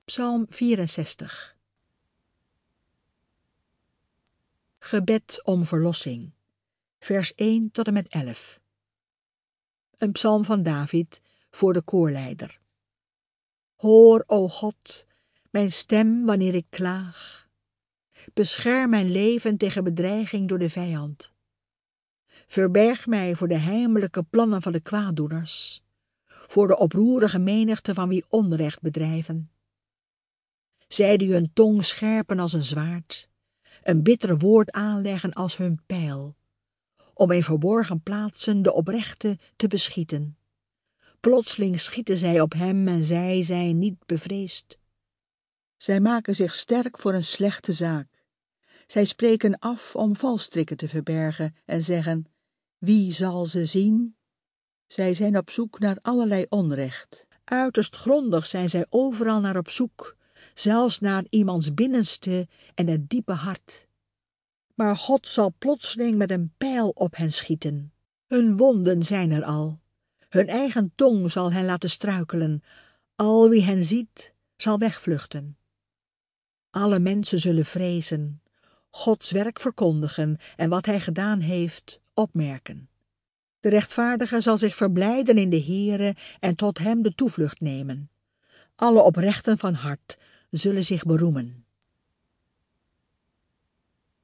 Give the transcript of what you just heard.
Psalm 64. Gebed om verlossing. Vers 1 tot en met 11. Een psalm van David voor de koorleider. Hoor, o God, mijn stem wanneer ik klaag. Bescherm mijn leven tegen bedreiging door de vijand. Verberg mij voor de heimelijke plannen van de kwaaddoeners, voor de oproerige menigte van wie onrecht bedrijven. Zij die hun tong scherpen als een zwaard, een bitter woord aanleggen als hun pijl, om in verborgen plaatsen de oprechte te beschieten. Plotseling schieten zij op hem en zij zijn niet bevreesd. Zij maken zich sterk voor een slechte zaak. Zij spreken af om valstrikken te verbergen en zeggen: wie zal ze zien? Zij zijn op zoek naar allerlei onrecht. Uiterst grondig zijn zij overal naar op zoek, zelfs naar iemands binnenste en het diepe hart. Maar God zal plotseling met een pijl op hen schieten. Hun wonden zijn er al. Hun eigen tong zal hen laten struikelen. Al wie hen ziet, zal wegvluchten. Alle mensen zullen vrezen, Gods werk verkondigen en wat hij gedaan heeft opmerken. De rechtvaardige zal zich verblijden in de Heere en tot hem de toevlucht nemen. Alle oprechten van hart zullen zich beroemen.